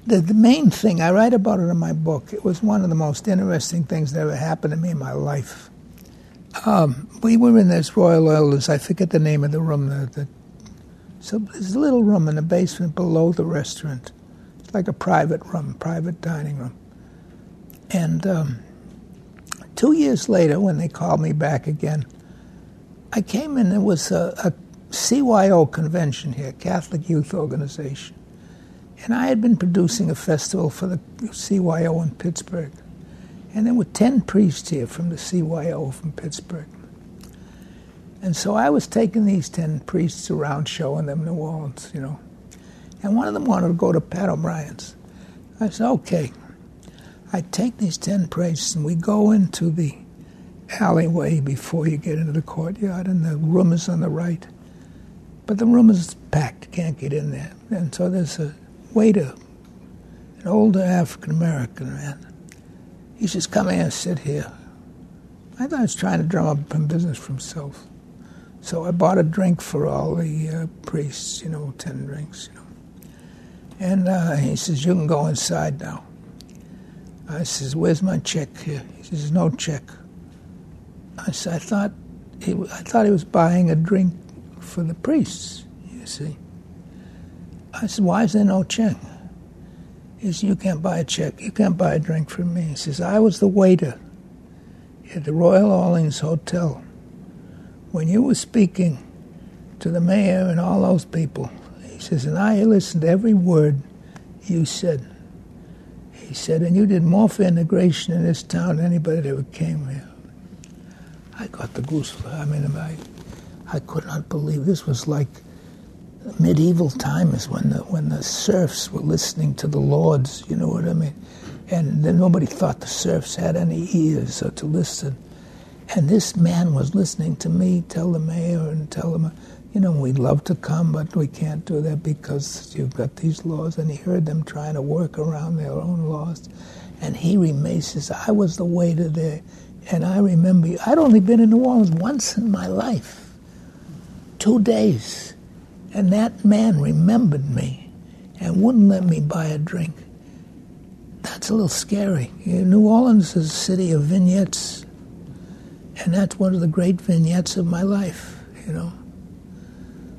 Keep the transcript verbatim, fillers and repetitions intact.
the, the main thing, I write about it in my book, it was one of the most interesting things that ever happened to me in my life. Um, we were in this Royal Elders, I forget the name of the room, the, the, so there's a little room in the basement below the restaurant. It's like a private room, private dining room. And um, two years later, when they called me back again, I came in, there was a, a C Y O convention here, Catholic Youth Organization. And I had been producing a festival for the C Y O in Pittsburgh. And there were ten priests here from the C Y O from Pittsburgh. And so I was taking these ten priests around, showing them New Orleans, you know. And one of them wanted to go to Pat O'Brien's. I said, okay. I take these ten priests and we go into the alleyway before you get into the courtyard, and the room is on the right. But the room is packed, you can't get in there. And so there's a waiter, an older African-American man. He says, come here, sit here. I thought he was trying to drum up some business for himself. So I bought a drink for all the uh, priests, you know, ten drinks, you know. And uh, he says, you can go inside now. I says, where's my check here? He says, no check. I said, I thought he, I thought he was buying a drink for the priests, you see. I said, why is there no check? He says, you can't buy a check. You can't buy a drink from me. He says, I was the waiter at the Royal Orleans Hotel when you were speaking to the mayor and all those people. He says, and I listened to every word you said. He said, and you did more for integration in this town than anybody that ever came here. I got the goosebumps. I mean, I, I could not believe this was like medieval times when the when the serfs were listening to the lords, you know what I mean? And then nobody thought the serfs had any ears or to listen. And this man was listening to me tell the mayor and tell him, you know, we'd love to come, but we can't do that because you've got these laws. And he heard them trying to work around their own laws. And he remains, says, I was the waiter there. And I remember, I'd only been in New Orleans once in my life, two days. And that man remembered me and wouldn't let me buy a drink. That's a little scary. You know, New Orleans is a city of vignettes. And that's one of the great vignettes of my life, you know.